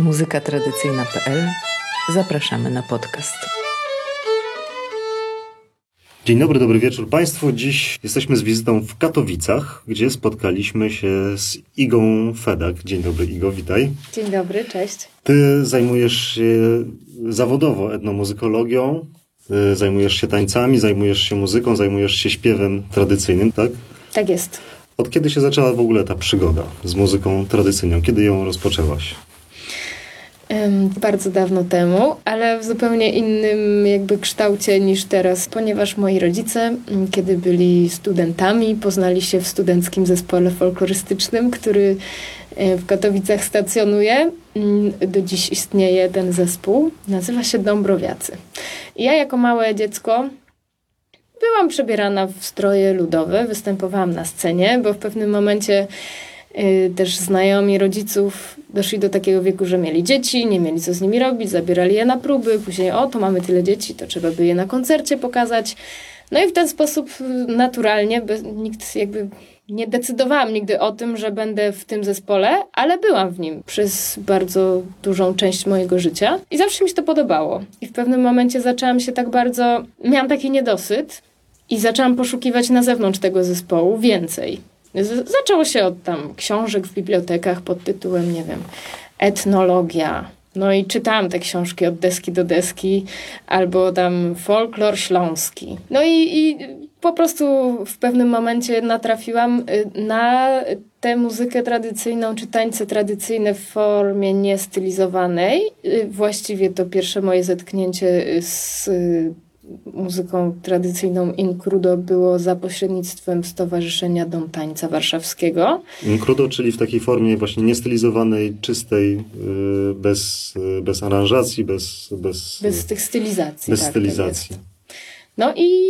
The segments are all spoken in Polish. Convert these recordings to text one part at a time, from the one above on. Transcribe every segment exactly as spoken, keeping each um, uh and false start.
muzyka tradycyjna kropka pe el. Zapraszamy na podcast. Dzień dobry, dobry wieczór Państwu. Dziś jesteśmy z wizytą w Katowicach, gdzie spotkaliśmy się z Igą Fedak. Dzień dobry, Igo, witaj. Dzień dobry, cześć. Ty zajmujesz się zawodowo etnomuzykologią, zajmujesz się tańcami, zajmujesz się muzyką, zajmujesz się śpiewem tradycyjnym, tak? Tak jest. Od kiedy się zaczęła w ogóle ta przygoda z muzyką tradycyjną? Kiedy ją rozpoczęłaś? Um, bardzo dawno temu, ale w zupełnie innym jakby kształcie niż teraz, ponieważ moi rodzice, kiedy byli studentami, poznali się w studenckim zespole folklorystycznym, który w Katowicach stacjonuje. Do dziś istnieje ten zespół. Nazywa się Dąbrowiacy. I ja jako małe dziecko byłam przebierana w stroje ludowe, występowałam na scenie, bo w pewnym momencie y, też znajomi rodziców doszli do takiego wieku, że mieli dzieci, nie mieli co z nimi robić, zabierali je na próby, później o, to mamy tyle dzieci, to trzeba by je na koncercie pokazać. No i w ten sposób naturalnie, bez, nikt jakby nie decydowałam nigdy o tym, że będę w tym zespole, ale byłam w nim przez bardzo dużą część mojego życia i zawsze mi się to podobało. I w pewnym momencie zaczęłam się tak bardzo, miałam taki niedosyt i zaczęłam poszukiwać na zewnątrz tego zespołu więcej. Z- zaczęło się od tam książek w bibliotekach pod tytułem, nie wiem, etnologia. No i czytałam te książki od deski do deski, albo tam folklor śląski. No i, i po prostu w pewnym momencie natrafiłam na tę muzykę tradycyjną, czy tańce tradycyjne w formie niestylizowanej. Właściwie to pierwsze moje zetknięcie z muzyką tradycyjną Inkrudo było za pośrednictwem Stowarzyszenia Dom Tańca Warszawskiego. Inkrudo, czyli w takiej formie właśnie niestylizowanej, czystej, bez, bez aranżacji, bez... Bez, bez tych stylizacji. Bez tak, stylizacji. Tak no i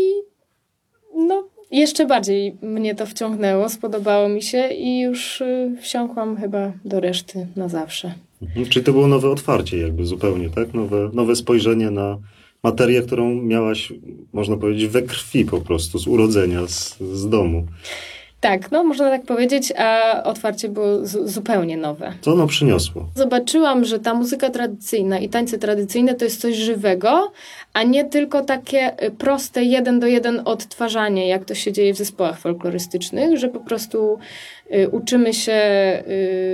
no, jeszcze bardziej mnie to wciągnęło, spodobało mi się i już wsiąkłam chyba do reszty na zawsze. Mhm. Czyli to było nowe otwarcie jakby zupełnie, tak? Nowe, nowe spojrzenie na materię, którą miałaś, można powiedzieć, we krwi po prostu, z urodzenia, z, z domu. Tak, no można tak powiedzieć, a otwarcie było z- zupełnie nowe. Co ono przyniosło? Zobaczyłam, że ta muzyka tradycyjna i tańce tradycyjne to jest coś żywego, a nie tylko takie proste jeden do jeden odtwarzanie, jak to się dzieje w zespołach folklorystycznych, że po prostu y, uczymy się y,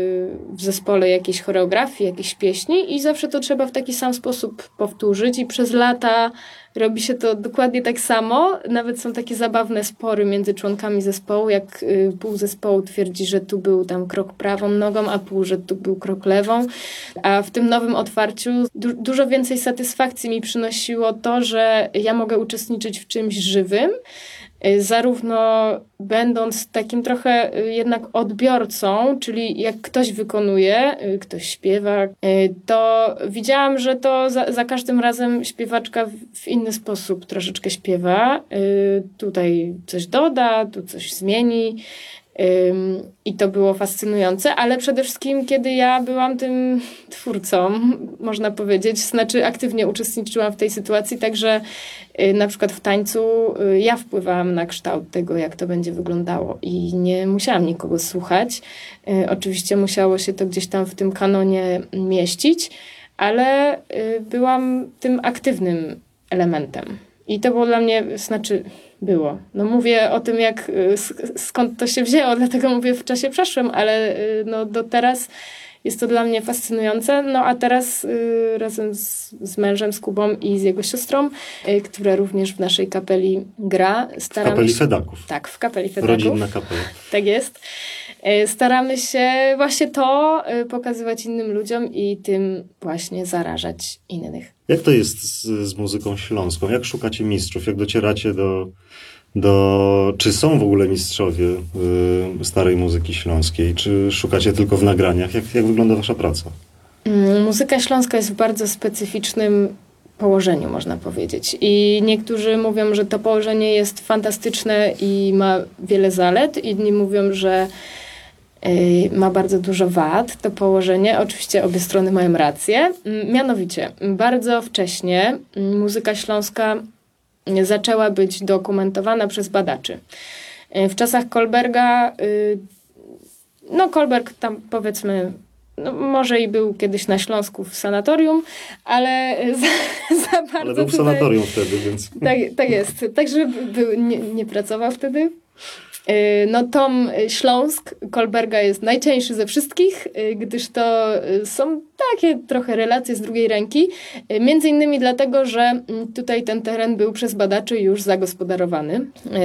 w zespole jakiejś choreografii, jakiejś pieśni i zawsze to trzeba w taki sam sposób powtórzyć i przez lata robi się to dokładnie tak samo. Nawet są takie zabawne spory między członkami zespołu, jak y, pół zespołu twierdzi, że tu był tam krok prawą nogą, a pół, że tu był krok lewą. A w tym nowym otwarciu du- dużo więcej satysfakcji mi przynosiło to, że ja mogę uczestniczyć w czymś żywym, y, zarówno będąc takim trochę y, jednak odbiorcą, czyli jak ktoś wykonuje, y, ktoś śpiewa, y, to widziałam, że to za, za każdym razem śpiewaczka w, w inny sposób troszeczkę śpiewa. Y, tutaj coś doda, tu coś zmieni. Ym, I to było fascynujące, ale przede wszystkim, kiedy ja byłam tym twórcą, można powiedzieć, znaczy aktywnie uczestniczyłam w tej sytuacji, także y, na przykład w tańcu y, ja wpływałam na kształt tego, jak to będzie wyglądało i nie musiałam nikogo słuchać. Y, oczywiście musiało się to gdzieś tam w tym kanonie mieścić, ale y, byłam tym aktywnym elementem. I to było dla mnie, znaczy było. No mówię o tym, jak skąd to się wzięło, dlatego mówię w czasie przeszłym, ale no do teraz jest to dla mnie fascynujące. No a teraz y, razem z, z mężem, z Kubą i z jego siostrą, y, która również w naszej kapeli gra. Staramy w kapeli się, Fedaków. Tak, w kapeli Fedaków. Rodzinna kapela. Tak jest. Y, staramy się właśnie to y, pokazywać innym ludziom i tym właśnie zarażać innych. Jak to jest z, z muzyką śląską? Jak szukacie mistrzów? Jak docieracie do... Do, czy są w ogóle mistrzowie y, starej muzyki śląskiej? Czy szukacie tylko w nagraniach? Jak, jak wygląda wasza praca? Muzyka śląska jest w bardzo specyficznym położeniu, można powiedzieć. I niektórzy mówią, że to położenie jest fantastyczne i ma wiele zalet. Inni mówią, że y, ma bardzo dużo wad to położenie. Oczywiście obie strony mają rację. Mianowicie, bardzo wcześnie muzyka śląska zaczęła być dokumentowana przez badaczy. W czasach Kolberga, no Kolberg tam powiedzmy no, może i był kiedyś na Śląsku w sanatorium, ale za, za bardzo Ale był w tutaj... sanatorium wtedy, więc... Tak, tak jest. Także był, nie, nie pracował wtedy. No Tom Śląsk Kolberga jest najcieńszy ze wszystkich, gdyż to są takie trochę relacje z drugiej ręki. Między innymi dlatego, że tutaj ten teren był przez badaczy już zagospodarowany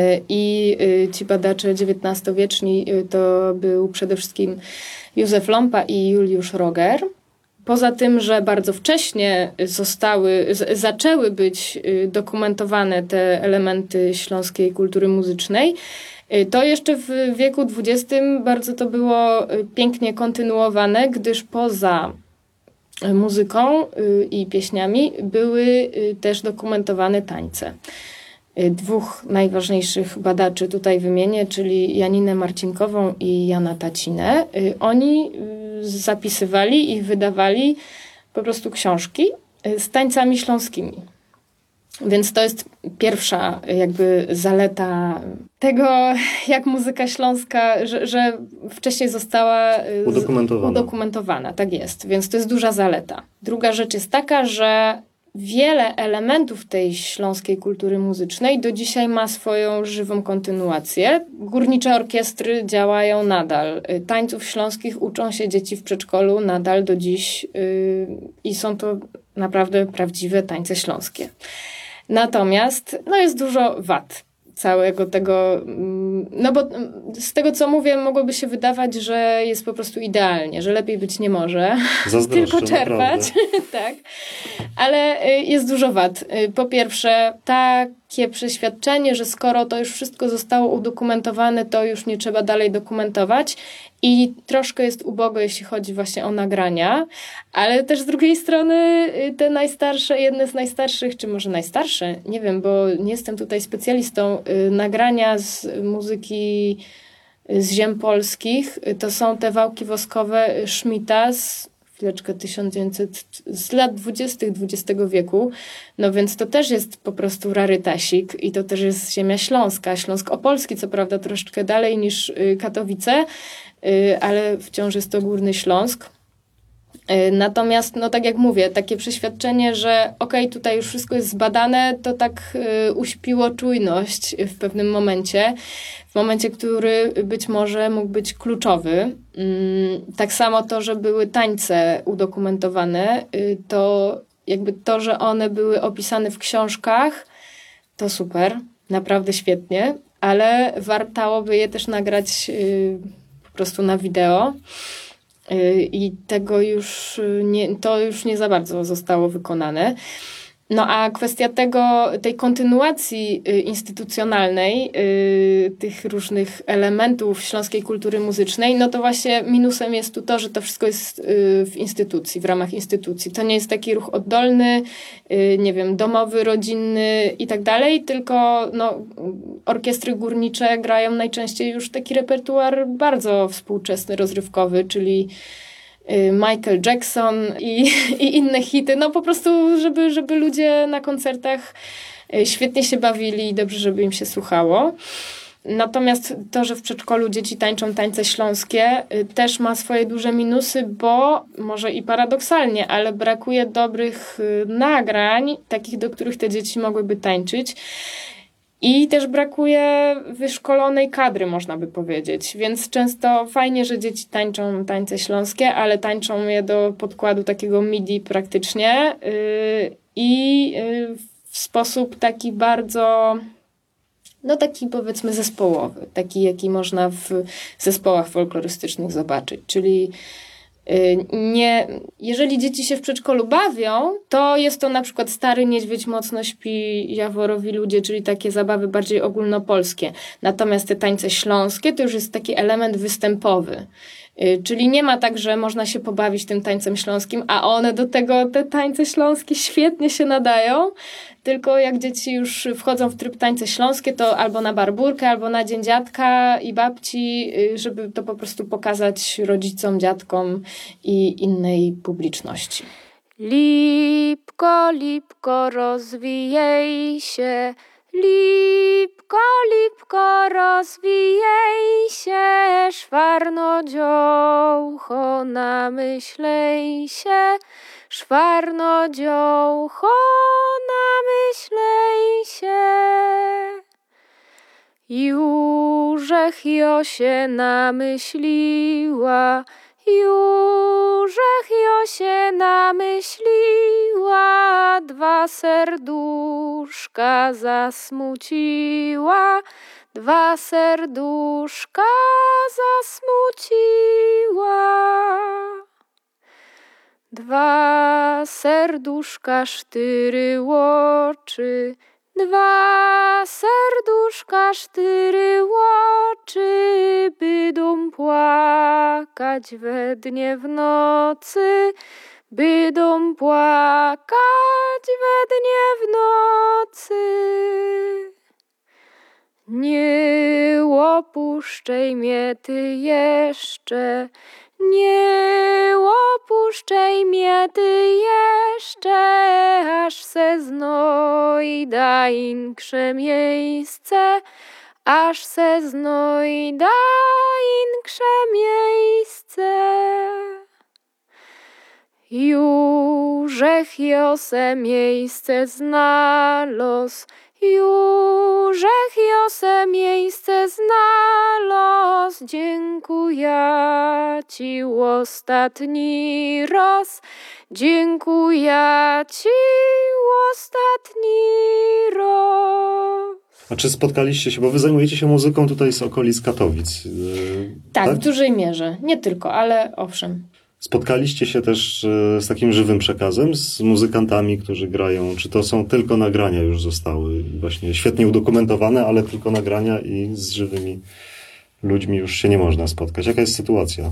i ci badacze dziewiętnastowieczni to był przede wszystkim Józef Lompa i Juliusz Roger. Poza tym, że bardzo wcześnie zostały, z, zaczęły być dokumentowane te elementy śląskiej kultury muzycznej, to jeszcze w wieku dwudziestym bardzo to było pięknie kontynuowane, gdyż poza muzyką i pieśniami były też dokumentowane tańce. Dwóch najważniejszych badaczy tutaj wymienię, czyli Janinę Marcinkową i Jana Tacinę. Oni zapisywali i wydawali po prostu książki z tańcami śląskimi. Więc to jest pierwsza jakby zaleta tego, jak muzyka śląska, że, że wcześniej została udokumentowana. udokumentowana. Tak jest, więc to jest duża zaleta. Druga rzecz jest taka, że wiele elementów tej śląskiej kultury muzycznej do dzisiaj ma swoją żywą kontynuację. Górnicze orkiestry działają nadal. Tańców śląskich uczą się dzieci w przedszkolu nadal do dziś yy, i są to naprawdę prawdziwe tańce śląskie. Natomiast no jest dużo wad całego tego, no bo z tego co mówię mogłoby się wydawać, że jest po prostu idealnie, że lepiej być nie może, tylko czerpać, tak, ale jest dużo wad. Po pierwsze takie przeświadczenie, że skoro to już wszystko zostało udokumentowane, to już nie trzeba dalej dokumentować i troszkę jest ubogo, jeśli chodzi właśnie o nagrania, ale też z drugiej strony te najstarsze, jedne z najstarszych, czy może najstarsze, nie wiem, bo nie jestem tutaj specjalistą, nagrania z muzyki z ziem polskich, to są te wałki woskowe Schmidta z, chwileczkę, tysiąc dziewięćset, z lat dwudziestych dwudziestego wieku, no więc to też jest po prostu rarytasik i to też jest ziemia śląska, Śląsk Opolski, co prawda troszeczkę dalej niż Katowice, ale wciąż jest to Górny Śląsk. Natomiast, no tak jak mówię, takie przeświadczenie, że okej, okay, tutaj już wszystko jest zbadane, to tak y, uśpiło czujność w pewnym momencie, w momencie, który być może mógł być kluczowy. Ym, tak samo to, że były tańce udokumentowane, y, to jakby to, że one były opisane w książkach, to super, naprawdę świetnie, ale wartałoby je też nagrać y, po prostu na wideo. I tego już nie, to już nie za bardzo zostało wykonane. No a kwestia tego, tej kontynuacji instytucjonalnej tych różnych elementów śląskiej kultury muzycznej, no to właśnie minusem jest tu to, że to wszystko jest w instytucji, w ramach instytucji. To nie jest taki ruch oddolny, nie wiem, domowy, rodzinny i tak dalej, tylko no, orkiestry górnicze grają najczęściej już taki repertuar bardzo współczesny, rozrywkowy, czyli Michael Jackson i, i inne hity, no po prostu, żeby, żeby ludzie na koncertach świetnie się bawili i dobrze, żeby im się słuchało. Natomiast to, że w przedszkolu dzieci tańczą tańce śląskie, też ma swoje duże minusy, bo może i paradoksalnie, ale brakuje dobrych nagrań, takich, do których te dzieci mogłyby tańczyć. I też brakuje wyszkolonej kadry, można by powiedzieć. Więc często fajnie, że dzieci tańczą tańce śląskie, ale tańczą je do podkładu takiego midi praktycznie yy, i yy, w sposób taki bardzo, no taki powiedzmy zespołowy. Taki, jaki można w zespołach folklorystycznych zobaczyć. Czyli nie, jeżeli dzieci się w przedszkolu bawią, to jest to na przykład Stary Niedźwiedź mocno śpi, Jaworowi ludzie, czyli takie zabawy bardziej ogólnopolskie. Natomiast te tańce śląskie to już jest taki element występowy. Czyli nie ma tak, że można się pobawić tym tańcem śląskim, a one do tego, te tańce śląskie świetnie się nadają, tylko jak dzieci już wchodzą w tryb tańce śląskie, to albo na barburkę, albo na Dzień Dziadka i babci, żeby to po prostu pokazać rodzicom, dziadkom i innej publiczności. Lipko, lipko, rozwijej się, Lipko, lipko, rozwijej się, szwarno dziołcho, namyślej się, szwarno dziołcho, namyślej się. Jużech jo się namyśliła, Jużech jo się namyśliła, dwa serduszka zasmuciła, dwa serduszka zasmuciła. Dwa serduszka sztyry łoczy, dwa serduszka sztyry łoczy, bydą płakać we dnie w nocy, bydą płakać we dnie w nocy. Nie opuszczaj mnie ty jeszcze, nie opuszczaj mnie ty jeszcze, aż se znojda inkrze miejsce, aż se znojda inkrze miejsce. Jużech jo se miejsce znalazł, Jużech jo se miejsce znalazł, dziękuję ci ostatni raz, dziękuję ci ostatni raz. A czy spotkaliście się, bo wy zajmujecie się muzyką tutaj z okolic Katowic? Yy, Tak, tak, w dużej mierze. Nie tylko, ale owszem. Spotkaliście się też yy, z takim żywym przekazem, z muzykantami, którzy grają? Czy to są tylko nagrania już zostały? Właśnie świetnie udokumentowane, ale tylko nagrania i z żywymi ludźmi już się nie można spotkać. Jaka jest sytuacja?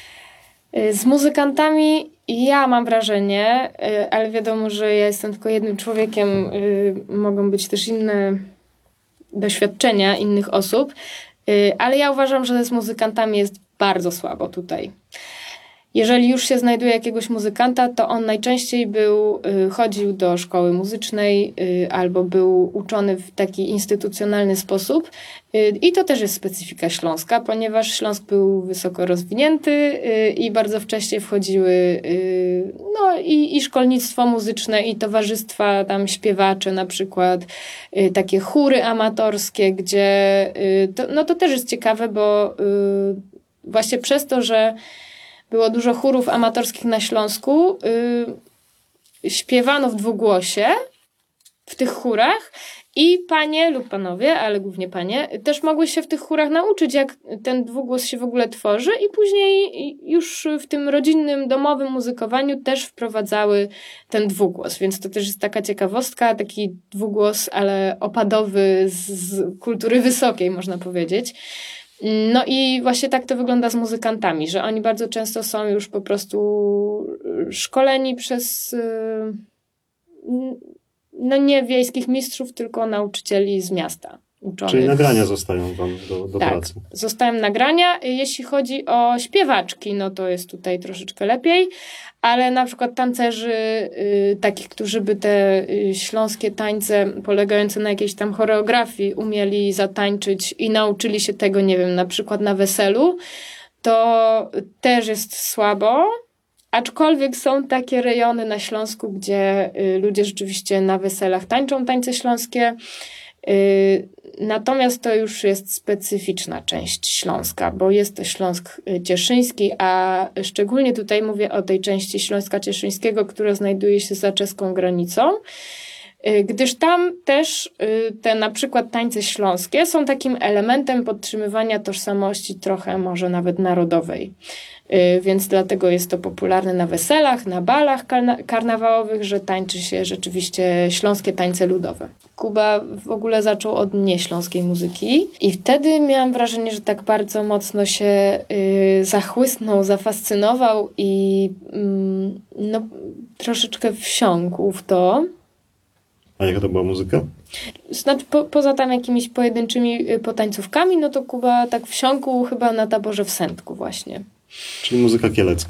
Z muzykantami ja mam wrażenie, ale wiadomo, że ja jestem tylko jednym człowiekiem, mogą być też inne doświadczenia innych osób, ale ja uważam, że z muzykantami jest bardzo słabo tutaj. Jeżeli już się znajduje jakiegoś muzykanta, to on najczęściej był, chodził do szkoły muzycznej albo był uczony w taki instytucjonalny sposób. I to też jest specyfika Śląska, ponieważ Śląsk był wysoko rozwinięty i bardzo wcześnie wchodziły no, i, i szkolnictwo muzyczne, i towarzystwa tam śpiewacze, na przykład takie chóry amatorskie, gdzie to, no to też jest ciekawe, bo właśnie przez to, że było dużo chórów amatorskich na Śląsku, yy, śpiewano w dwugłosie w tych chórach i panie lub panowie, ale głównie panie, też mogły się w tych chórach nauczyć, jak ten dwugłos się w ogóle tworzy, i później już w tym rodzinnym, domowym muzykowaniu też wprowadzały ten dwugłos, więc to też jest taka ciekawostka, taki dwugłos, ale opadowy z, z kultury wysokiej, można powiedzieć. No i właśnie tak to wygląda z muzykantami, że oni bardzo często są już po prostu szkoleni przez no nie wiejskich mistrzów, tylko nauczycieli z miasta uczonych. Czyli nagrania zostają wam do, do tak, pracy. zostają nagrania. Jeśli chodzi o śpiewaczki, no to jest tutaj troszeczkę lepiej, ale na przykład tancerzy, y, takich, którzy by te y, śląskie tańce polegające na jakiejś tam choreografii umieli zatańczyć i nauczyli się tego, nie wiem, na przykład na weselu, to też jest słabo. Aczkolwiek są takie rejony na Śląsku, gdzie y, ludzie rzeczywiście na weselach tańczą tańce śląskie. Y, natomiast to już jest specyficzna część Śląska, bo jest to Śląsk Cieszyński, a szczególnie tutaj mówię o tej części Śląska Cieszyńskiego, która znajduje się za czeską granicą, y, gdyż tam też y, te na przykład tańce śląskie są takim elementem podtrzymywania tożsamości trochę może nawet narodowej. Więc dlatego jest to popularne na weselach, na balach karna- karnawałowych, że tańczy się rzeczywiście śląskie tańce ludowe. Kuba w ogóle zaczął od nieśląskiej muzyki i wtedy miałam wrażenie, że tak bardzo mocno się y, zachłysnął, zafascynował i y, no, troszeczkę wsiąkł w to. A jaka to była muzyka? Znaczy po, poza tam jakimiś pojedynczymi potańcówkami, no to Kuba tak wsiąkł chyba na taborze w Sędku właśnie. Czyli muzyka kielecka.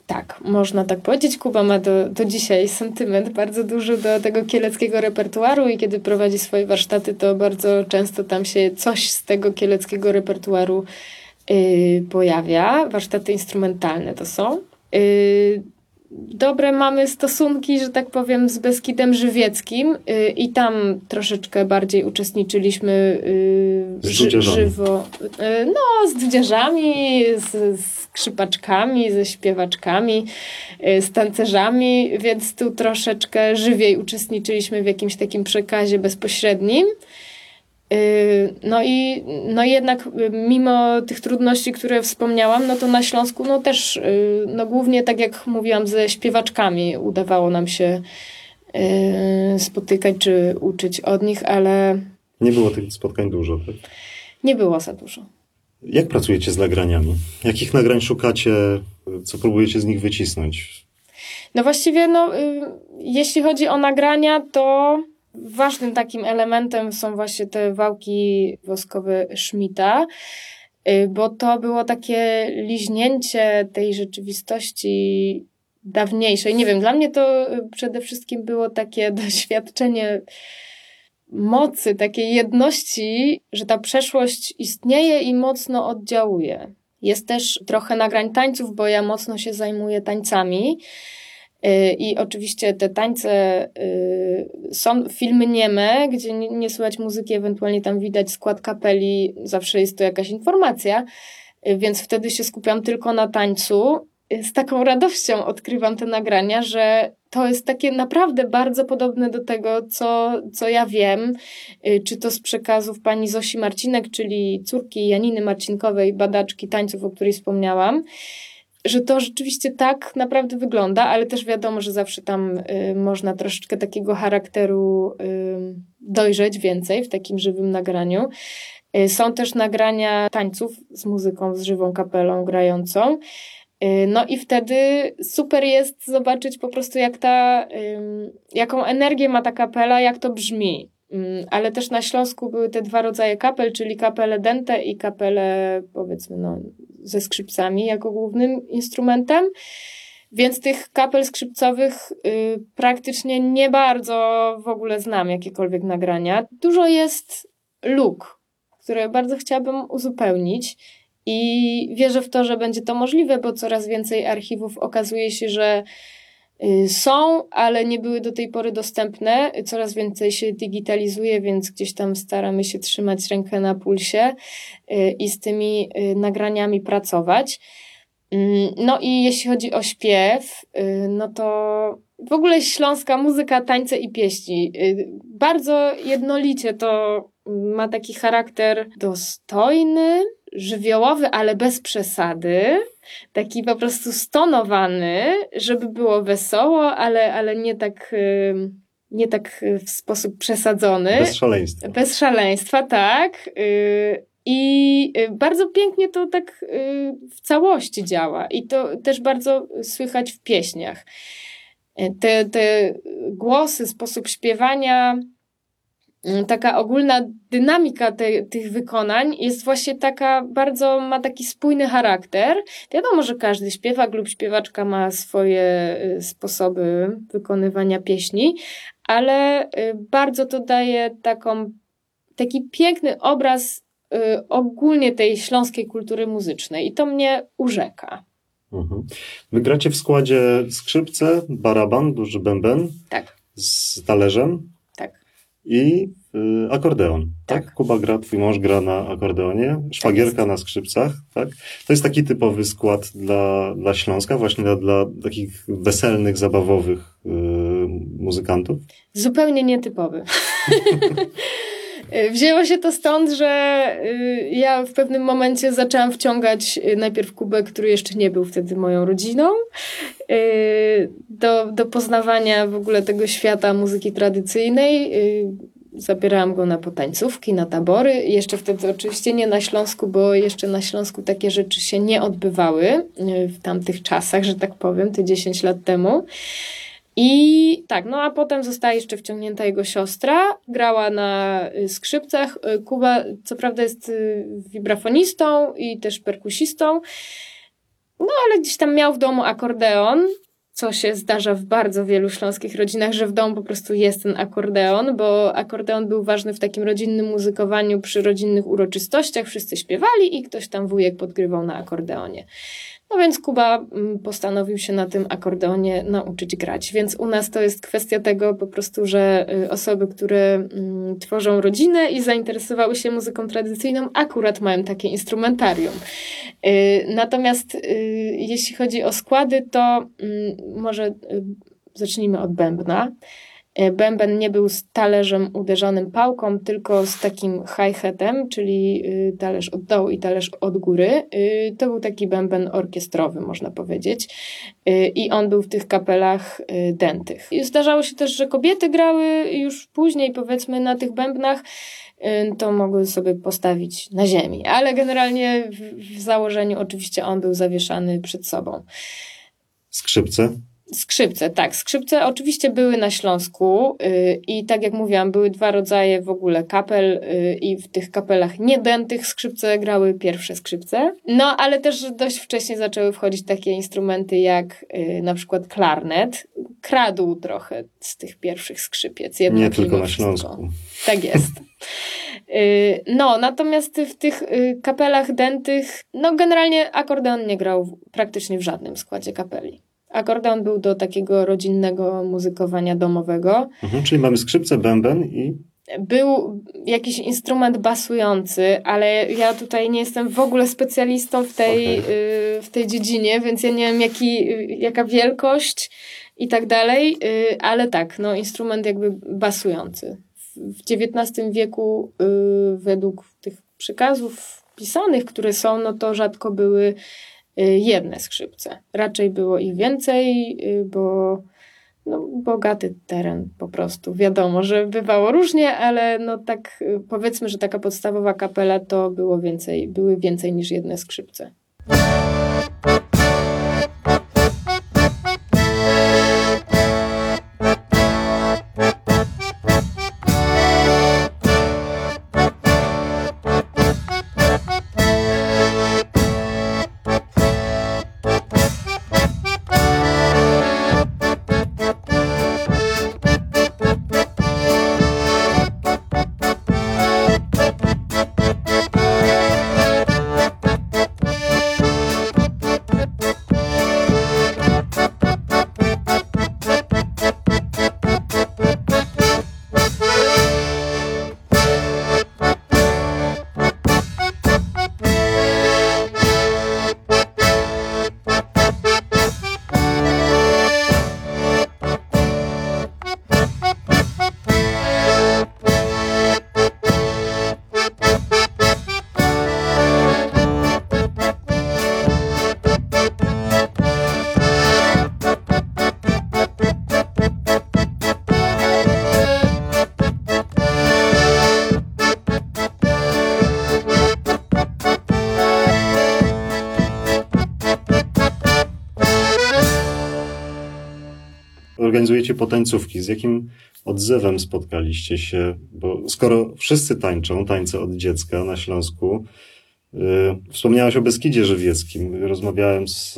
Tak, można tak powiedzieć. Kuba ma do, do dzisiaj sentyment bardzo duży do tego kieleckiego repertuaru i kiedy prowadzi swoje warsztaty, to bardzo często tam się coś z tego kieleckiego repertuaru yy, pojawia. Warsztaty instrumentalne to są. Yy, dobre mamy stosunki, że tak powiem, z Beskidem Żywieckim yy, i tam troszeczkę bardziej uczestniczyliśmy yy, ży, żywo. Yy, no, z dudziarzami, z, z skrzypaczkami, ze śpiewaczkami, yy, z tancerzami, więc tu troszeczkę żywiej uczestniczyliśmy w jakimś takim przekazie bezpośrednim. No i no jednak mimo tych trudności, które wspomniałam, no to na Śląsku no też no głównie tak jak mówiłam ze śpiewaczkami udawało nam się spotykać czy uczyć od nich, ale... Nie było tych spotkań dużo, tak? Nie było za dużo. Jak pracujecie z nagraniami? Jakich nagrań szukacie? Co próbujecie z nich wycisnąć? No właściwie no jeśli chodzi o nagrania, to ważnym takim elementem są właśnie te wałki woskowe Schmidta, bo to było takie liźnięcie tej rzeczywistości dawniejszej. Nie wiem, dla mnie to przede wszystkim było takie doświadczenie mocy, takiej jedności, że ta przeszłość istnieje i mocno oddziałuje. Jest też trochę nagrań tańców, bo ja mocno się zajmuję tańcami. I oczywiście te tańce są filmy nieme, gdzie nie słychać muzyki, ewentualnie tam widać skład kapeli, zawsze jest to jakaś informacja, więc wtedy się skupiam tylko na tańcu. Z taką radością odkrywam te nagrania, że to jest takie naprawdę bardzo podobne do tego, co, co ja wiem, czy to z przekazów pani Zosi Marcinek, czyli córki Janiny Marcinkowej, badaczki tańców, o której wspomniałam, że to rzeczywiście tak naprawdę wygląda, ale też wiadomo, że zawsze tam y, można troszeczkę takiego charakteru y, dojrzeć więcej w takim żywym nagraniu. Y, są też nagrania tańców z muzyką, z żywą kapelą grającą. Y, no i wtedy super jest zobaczyć po prostu jak ta, y, jaką energię ma ta kapela, jak to brzmi. Y, ale też na Śląsku były te dwa rodzaje kapel, czyli kapele dente i kapele powiedzmy no ze skrzypcami jako głównym instrumentem, więc tych kapel skrzypcowych y, praktycznie nie bardzo w ogóle znam jakiekolwiek nagrania. Dużo jest luk, które bardzo chciałabym uzupełnić i wierzę w to, że będzie to możliwe, bo coraz więcej archiwów okazuje się, że y, są, ale nie były do tej pory dostępne. Coraz więcej się digitalizuje, więc gdzieś tam staramy się trzymać rękę na pulsie y, i z tymi y, nagraniami pracować. Y, no i jeśli chodzi o śpiew, y, no to w ogóle śląska muzyka, tańce i pieśni. Y, bardzo jednolicie to ma taki charakter dostojny, żywiołowy, ale bez przesady. Taki po prostu stonowany, żeby było wesoło, ale, ale nie tak, nie tak w sposób przesadzony. Bez szaleństwa. Bez szaleństwa, tak. I bardzo pięknie to tak w całości działa. I to też bardzo słychać w pieśniach. Te, te głosy, sposób śpiewania, taka ogólna dynamika te, tych wykonań jest właśnie taka bardzo, ma taki spójny charakter. Wiadomo, że każdy śpiewak lub śpiewaczka ma swoje sposoby wykonywania pieśni, ale bardzo to daje taką, taki piękny obraz ogólnie tej śląskiej kultury muzycznej i to mnie urzeka. Mhm. Wy gracie w składzie skrzypce, baraban, duży bęben, tak. z talerzem. Tak. I y, akordeon, tak? tak? Kuba gra, twój mąż gra na akordeonie, szwagierka tak na skrzypcach, tak? To jest taki typowy skład dla, dla Śląska, właśnie dla, dla takich weselnych, zabawowych y, muzykantów? Zupełnie nietypowy. Wzięło się to stąd, że ja w pewnym momencie zaczęłam wciągać najpierw Kubę, który jeszcze nie był wtedy moją rodziną, do, do poznawania w ogóle tego świata muzyki tradycyjnej. Zabierałam go na potańcówki, na tabory. Jeszcze wtedy oczywiście nie na Śląsku, bo jeszcze na Śląsku takie rzeczy się nie odbywały w tamtych czasach, że tak powiem, te dziesięć lat temu. I tak, no a potem została jeszcze wciągnięta jego siostra, grała na skrzypcach. Kuba co prawda jest wibrafonistą i też perkusistą. No ale gdzieś tam miał w domu akordeon, co się zdarza w bardzo wielu śląskich rodzinach, że w domu po prostu jest ten akordeon, bo akordeon był ważny w takim rodzinnym muzykowaniu przy rodzinnych uroczystościach. Wszyscy śpiewali i ktoś tam wujek podgrywał na akordeonie. No więc Kuba postanowił się na tym akordeonie nauczyć grać. Więc u nas to jest kwestia tego po prostu, że osoby, które tworzą rodzinę i zainteresowały się muzyką tradycyjną, akurat mają takie instrumentarium. Natomiast jeśli chodzi o składy, to może zacznijmy od bębna. Bęben nie był z talerzem uderzanym pałką, tylko z takim hi-hatem, czyli talerz od dołu i talerz od góry. To był taki bęben orkiestrowy, można powiedzieć. I on był w tych kapelach dętych. I zdarzało się też, że kobiety grały już później, powiedzmy, na tych bębnach, to mogły sobie postawić na ziemi. Ale generalnie w, w założeniu oczywiście on był zawieszany przed sobą. Skrzypce? Skrzypce, tak. Skrzypce oczywiście były na Śląsku yy, i tak jak mówiłam, były dwa rodzaje w ogóle kapel yy, i w tych kapelach niedętych skrzypce grały pierwsze skrzypce. No, ale też dość wcześnie zaczęły wchodzić takie instrumenty jak yy, na przykład klarnet. Kradł trochę z tych pierwszych skrzypiec. Nie tylko na Śląsku. Tak jest. No, natomiast w tych kapelach dętych, no generalnie akordeon nie grał praktycznie w żadnym składzie kapeli. Akordeon był do takiego rodzinnego muzykowania domowego. Mhm, czyli mamy skrzypce, bęben i... Był jakiś instrument basujący, ale ja tutaj nie jestem w ogóle specjalistą w tej, okay. y, w tej dziedzinie, więc ja nie wiem jaki, jaka wielkość i tak dalej, y, ale tak, no instrument jakby basujący. W dziewiętnastym wieku y, według tych przekazów pisanych, które są, no to rzadko były jedne skrzypce. Raczej było ich więcej, bo no, bogaty teren po prostu. Wiadomo, że bywało różnie, ale no tak powiedzmy, że taka podstawowa kapela to było więcej, były więcej niż jedne skrzypce. Organizujecie potańcówki. Z jakim odzewem spotkaliście się? Bo skoro wszyscy tańczą, tańce od dziecka na Śląsku, yy, wspomniałaś o Beskidzie Żywieckim. Rozmawiałem z,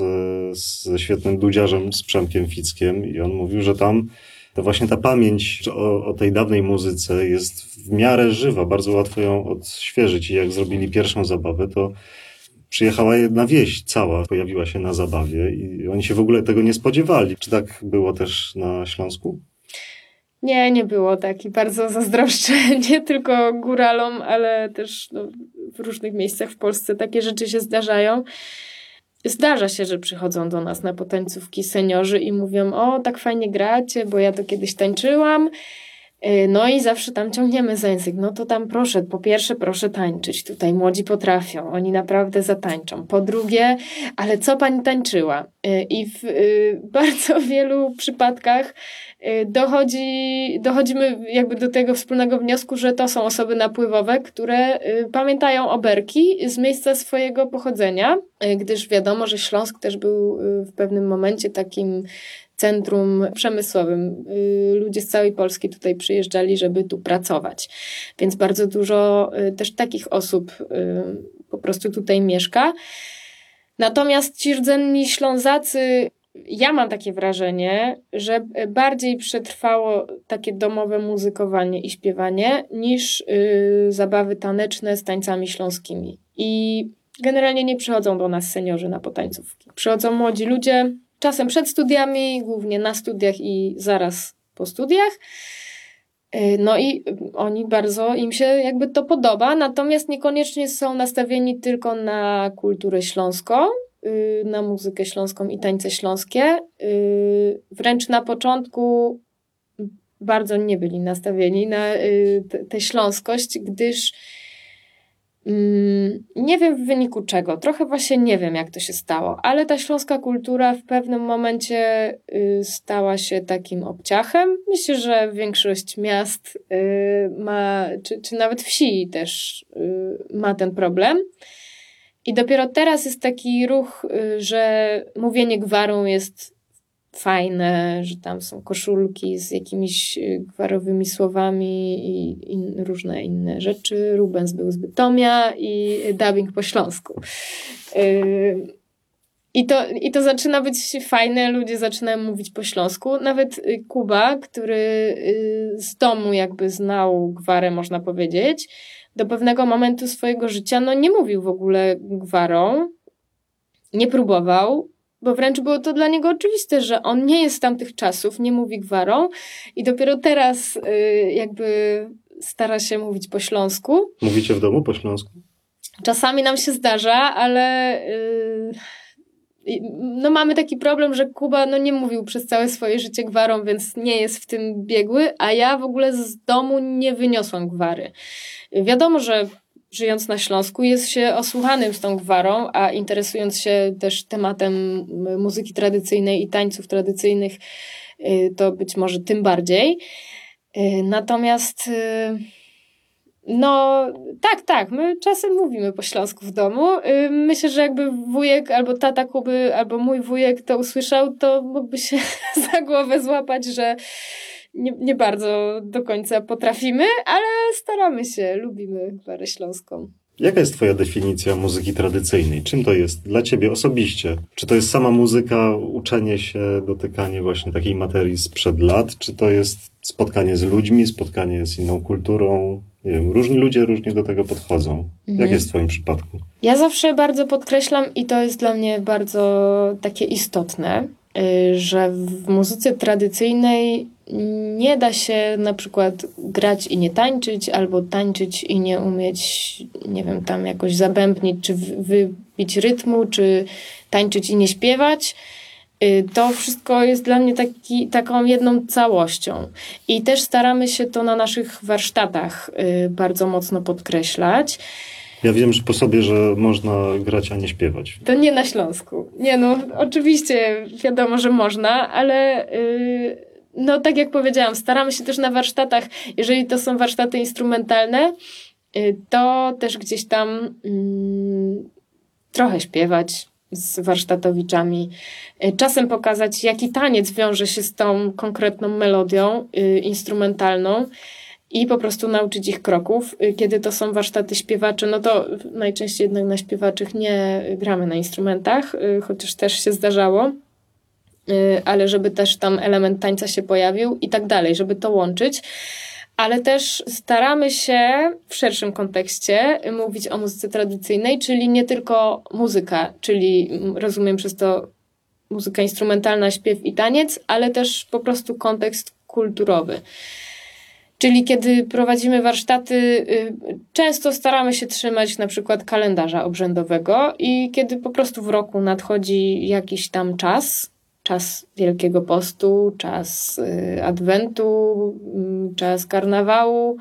ze świetnym dudziarzem, z Przemkiem Fickiem i on mówił, że tam to właśnie ta pamięć o, o tej dawnej muzyce jest w miarę żywa. Bardzo łatwo ją odświeżyć i jak zrobili pierwszą zabawę, to przyjechała jedna wieś cała, pojawiła się na zabawie i oni się w ogóle tego nie spodziewali. Czy tak było też na Śląsku? Nie, nie było tak i bardzo zazdroszczę nie tylko góralom, ale też no, w różnych miejscach w Polsce takie rzeczy się zdarzają. Zdarza się, że przychodzą do nas na potańcówki seniorzy i mówią: o, tak fajnie gracie, bo ja to kiedyś tańczyłam. No i zawsze tam ciągniemy za język. No to tam proszę, po pierwsze proszę tańczyć. Tutaj młodzi potrafią. Oni naprawdę zatańczą. Po drugie, ale co pani tańczyła? I w bardzo wielu przypadkach dochodzi, dochodzimy jakby do tego wspólnego wniosku, że to są osoby napływowe, które pamiętają oberki z miejsca swojego pochodzenia, gdyż wiadomo, że Śląsk też był w pewnym momencie takim centrum przemysłowym. Ludzie z całej Polski tutaj przyjeżdżali, żeby tu pracować. Więc bardzo dużo też takich osób po prostu tutaj mieszka. Natomiast ci rdzenni Ślązacy, ja mam takie wrażenie, że bardziej przetrwało takie domowe muzykowanie i śpiewanie niż y, zabawy taneczne z tańcami śląskimi. I generalnie nie przychodzą do nas seniorzy na potańcówki. Przychodzą młodzi ludzie, czasem przed studiami, głównie na studiach i zaraz po studiach. No i oni bardzo, im się jakby to podoba, natomiast niekoniecznie są nastawieni tylko na kulturę śląską, na muzykę śląską i tańce śląskie. Wręcz na początku bardzo nie byli nastawieni na tę śląskość, gdyż nie wiem w wyniku czego, trochę właśnie nie wiem jak to się stało, ale ta śląska kultura w pewnym momencie stała się takim obciachem. Myślę, że większość miast ma, czy, czy nawet wsi też ma ten problem. I dopiero teraz jest taki ruch, że mówienie gwarą jest fajne, że tam są koszulki z jakimiś gwarowymi słowami i, i różne inne rzeczy. Rubens był z Bytomia i dubbing po śląsku. Yy, i, to, I to zaczyna być fajne, ludzie zaczynają mówić po śląsku. Nawet Kuba, który z domu jakby znał gwarę, można powiedzieć, do pewnego momentu swojego życia no nie mówił w ogóle gwarą, nie próbował, bo wręcz było to dla niego oczywiste, że on nie jest z tamtych czasów, nie mówi gwarą i dopiero teraz y, jakby stara się mówić po śląsku. Mówicie w domu po śląsku? Czasami nam się zdarza, ale y, no mamy taki problem, że Kuba no nie mówił przez całe swoje życie gwarą, więc nie jest w tym biegły, a ja w ogóle z domu nie wyniosłam gwary. Wiadomo, że żyjąc na Śląsku jest się osłuchanym z tą gwarą, a interesując się też tematem muzyki tradycyjnej i tańców tradycyjnych, to być może tym bardziej. Natomiast no tak, tak, my czasem mówimy po śląsku w domu. Myślę, że jakby wujek albo tata Kuby, albo mój wujek to usłyszał, to mógłby się za głowę złapać, że Nie, nie bardzo do końca potrafimy, ale staramy się, lubimy gwarę śląską. Jaka jest twoja definicja muzyki tradycyjnej? Czym to jest dla ciebie osobiście? Czy to jest sama muzyka, uczenie się, dotykanie właśnie takiej materii sprzed lat? Czy to jest spotkanie z ludźmi, spotkanie z inną kulturą? Nie wiem, różni ludzie różnie do tego podchodzą. Mhm. Jak jest w twoim przypadku? Ja zawsze bardzo podkreślam i to jest dla mnie bardzo takie istotne, że w muzyce tradycyjnej nie da się na przykład grać i nie tańczyć, albo tańczyć i nie umieć, nie wiem, tam jakoś zabębnić, czy wybić rytmu, czy tańczyć i nie śpiewać. To wszystko jest dla mnie taki, taką jedną całością. I też staramy się to na naszych warsztatach bardzo mocno podkreślać. Ja wiem, że po sobie, że można grać, a nie śpiewać. To nie na Śląsku. Nie no, oczywiście wiadomo, że można, ale yy, no tak jak powiedziałam, staramy się też na warsztatach, jeżeli to są warsztaty instrumentalne, yy, to też gdzieś tam yy, trochę śpiewać z warsztatowiczami. Yy, czasem pokazać, jaki taniec wiąże się z tą konkretną melodią yy, instrumentalną. I po prostu nauczyć ich kroków. Kiedy to są warsztaty śpiewacze, no to najczęściej jednak na śpiewaczych nie gramy na instrumentach, chociaż też się zdarzało, ale żeby też tam element tańca się pojawił i tak dalej, żeby to łączyć. Ale też staramy się w szerszym kontekście mówić o muzyce tradycyjnej, czyli nie tylko muzyka, czyli rozumiem przez to muzyka instrumentalna, śpiew i taniec, ale też po prostu kontekst kulturowy. Czyli kiedy prowadzimy warsztaty, często staramy się trzymać na przykład kalendarza obrzędowego i kiedy po prostu w roku nadchodzi jakiś tam czas, czas Wielkiego Postu, czas Adwentu, czas karnawału,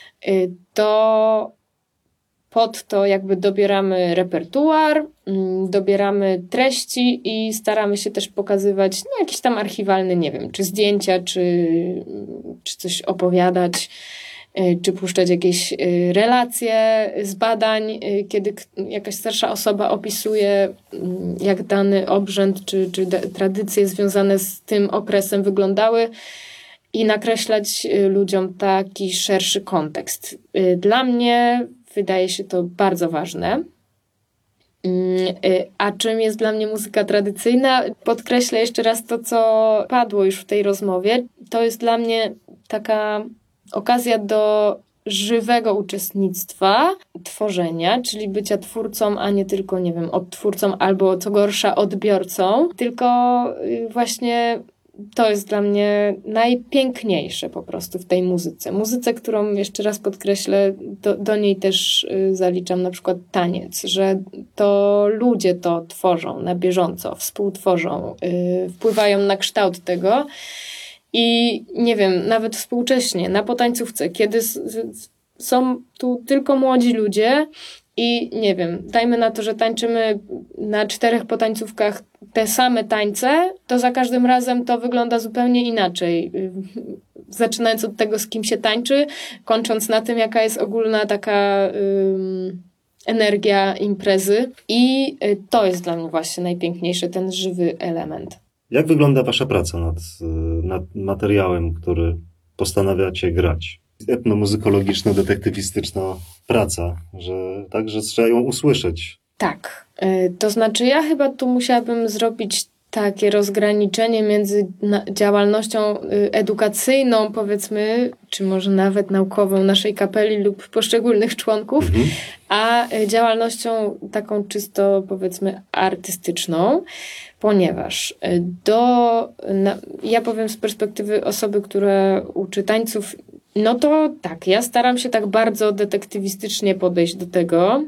to pod to jakby dobieramy repertuar, dobieramy treści i staramy się też pokazywać no, jakieś tam archiwalne, nie wiem, czy zdjęcia, czy, czy coś opowiadać, czy puszczać jakieś relacje z badań, kiedy jakaś starsza osoba opisuje, jak dany obrzęd, czy, czy tradycje związane z tym okresem wyglądały i nakreślać ludziom taki szerszy kontekst. Dla mnie wydaje się to bardzo ważne. A czym jest dla mnie muzyka tradycyjna? Podkreślę jeszcze raz to, co padło już w tej rozmowie. To jest dla mnie taka okazja do żywego uczestnictwa, tworzenia, czyli bycia twórcą, a nie tylko, nie wiem, odtwórcą albo co gorsza odbiorcą, tylko właśnie to jest dla mnie najpiękniejsze po prostu w tej muzyce. Muzyce, którą jeszcze raz podkreślę, do, do niej też y, zaliczam na przykład taniec, że to ludzie to tworzą na bieżąco, współtworzą, y, wpływają na kształt tego i nie wiem, nawet współcześnie na potańcówce, kiedy s, s, są tu tylko młodzi ludzie i nie wiem, dajmy na to, że tańczymy na czterech potańcówkach te same tańce, to za każdym razem to wygląda zupełnie inaczej. Zaczynając od tego, z kim się tańczy, kończąc na tym, jaka jest ogólna taka ym, energia imprezy. I to jest dla mnie właśnie najpiękniejszy, ten żywy element. Jak wygląda wasza praca nad, nad materiałem, który postanawiacie grać? Etnomuzykologiczno-detektywistyczna praca, że tak, że trzeba ją usłyszeć. Tak. To znaczy ja chyba tu musiałabym zrobić takie rozgraniczenie między działalnością edukacyjną, powiedzmy, czy może nawet naukową naszej kapeli lub poszczególnych członków, mhm. a działalnością taką czysto, powiedzmy, artystyczną, ponieważ do, na, ja powiem z perspektywy osoby, która uczy tańców, no to tak, ja staram się tak bardzo detektywistycznie podejść do tego,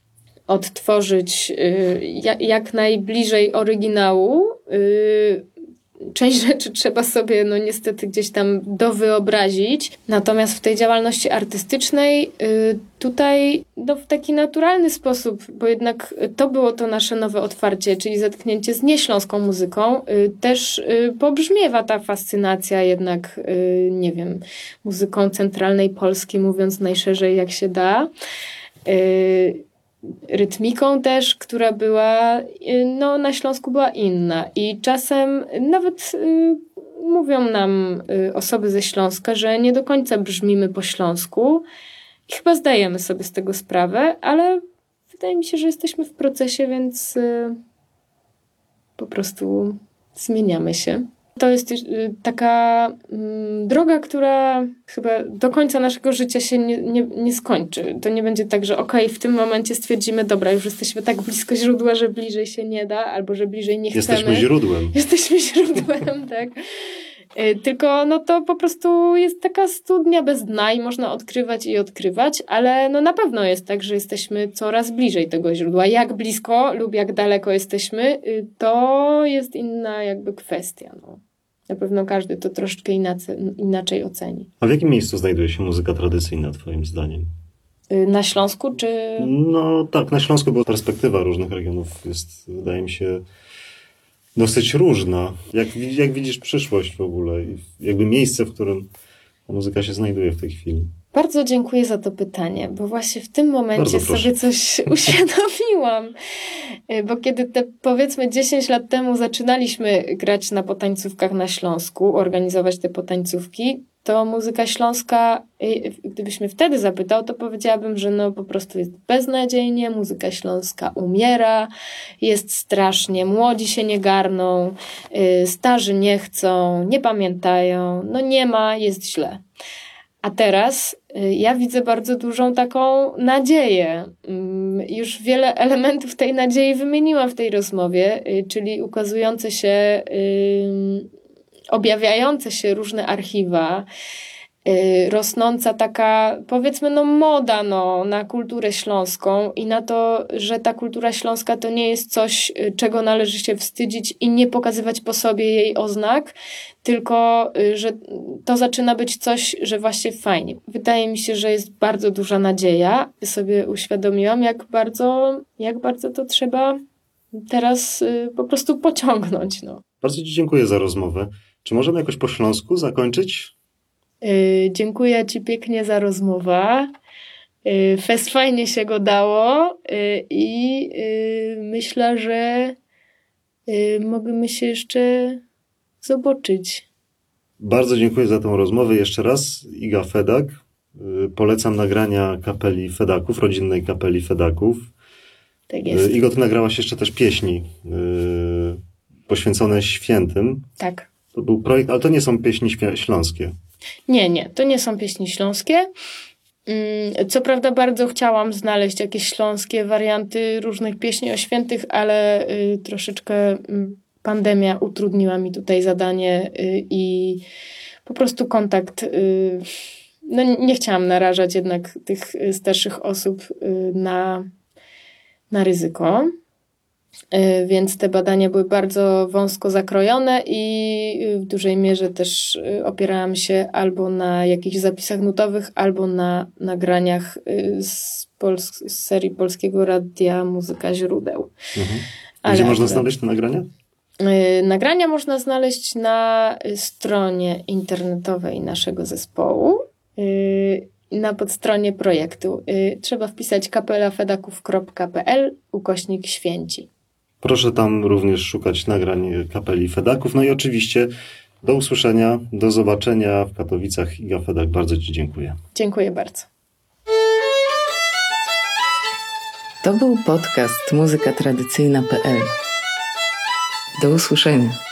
odtworzyć y, jak, jak najbliżej oryginału. Y, część rzeczy trzeba sobie no niestety gdzieś tam dowyobrazić. Natomiast w tej działalności artystycznej y, tutaj no, w taki naturalny sposób, bo jednak to było to nasze nowe otwarcie, czyli zetknięcie z nieśląską muzyką, y, też y, pobrzmiewa ta fascynacja jednak, y, nie wiem, muzyką centralnej Polski, mówiąc najszerzej jak się da. Y, rytmiką też, która była, no na Śląsku była inna i czasem nawet y, mówią nam y, osoby ze Śląska, że nie do końca brzmimy po śląsku i chyba zdajemy sobie z tego sprawę, ale wydaje mi się, że jesteśmy w procesie, więc y, po prostu zmieniamy się. To jest taka mm, droga, która chyba do końca naszego życia się nie, nie, nie skończy. To nie będzie tak, że okej, okay, w tym momencie stwierdzimy, dobra, już jesteśmy tak blisko źródła, że bliżej się nie da, albo że bliżej nie chcemy. Jesteśmy źródłem. Jesteśmy źródłem, tak. Tylko no to po prostu jest taka studnia bez dna i można odkrywać i odkrywać, ale no na pewno jest tak, że jesteśmy coraz bliżej tego źródła. Jak blisko lub jak daleko jesteśmy, to jest inna jakby kwestia. No. Na pewno każdy to troszeczkę inaczej, inaczej oceni. A w jakim miejscu znajduje się muzyka tradycyjna twoim zdaniem? Na Śląsku czy... No tak, na Śląsku, bo perspektywa różnych regionów jest, wydaje mi się, dosyć różna. Jak, jak widzisz przyszłość w ogóle? Jakby miejsce, w którym ta muzyka się znajduje w tej chwili? Bardzo dziękuję za to pytanie, bo właśnie w tym momencie sobie coś uświadomiłam. Bo kiedy te powiedzmy dziesięć lat temu zaczynaliśmy grać na potańcówkach na Śląsku, organizować te potańcówki, to muzyka śląska, gdybyś mnie wtedy zapytał, to powiedziałabym, że no po prostu jest beznadziejnie, muzyka śląska umiera, jest strasznie, młodzi się nie garną, starzy nie chcą, nie pamiętają, no nie ma, jest źle. A teraz ja widzę bardzo dużą taką nadzieję. Już wiele elementów tej nadziei wymieniłam w tej rozmowie, czyli ukazujące się, objawiające się różne archiwa, rosnąca taka, powiedzmy, no moda no, na kulturę śląską i na to, że ta kultura śląska to nie jest coś, czego należy się wstydzić i nie pokazywać po sobie jej oznak, tylko że to zaczyna być coś, że właśnie fajnie. Wydaje mi się, że jest bardzo duża nadzieja. Sobie uświadomiłam, jak bardzo, jak bardzo to trzeba teraz po prostu pociągnąć. No. Bardzo ci dziękuję za rozmowę. Czy możemy jakoś po śląsku zakończyć? Yy, dziękuję ci pięknie za rozmowę. Yy, fest fajnie się go dało yy, i yy, myślę, że yy, możemy się jeszcze zobaczyć. Bardzo dziękuję za tą rozmowę jeszcze raz. Iga Fedak. Yy, polecam nagrania kapeli Fedaków, rodzinnej kapeli Fedaków. Tak jest. Igo, ty nagrałaś jeszcze też pieśni yy, poświęcone świętym. Tak. To był projekt, ale to nie są pieśni świ- śląskie. Nie, nie, to nie są pieśni śląskie. Co prawda bardzo chciałam znaleźć jakieś śląskie warianty różnych pieśni o świętych, ale y, troszeczkę y, pandemia utrudniła mi tutaj zadanie y, i po prostu kontakt. Y, no nie chciałam narażać jednak tych starszych osób y, na, na ryzyko. Y, więc te badania były bardzo wąsko zakrojone i w dużej mierze też y, opierałam się albo na jakichś zapisach nutowych, albo na nagraniach y, z, Pols- z serii Polskiego Radia Muzyka Źródeł. Mhm. Ale Gdzie można akurat- znaleźć te nagrania? Y, Nagrania można znaleźć na y, stronie internetowej naszego zespołu, y, na podstronie projektu. Y, Trzeba wpisać kapelafedaków kropka pe el ukośnik święci. Proszę tam również szukać nagrań kapeli Fedaków. No i oczywiście do usłyszenia, do zobaczenia w Katowicach. Iga Fedak, bardzo ci dziękuję. Dziękuję bardzo. To był podcast muzyka tradycyjna kropka pe el. Do usłyszenia.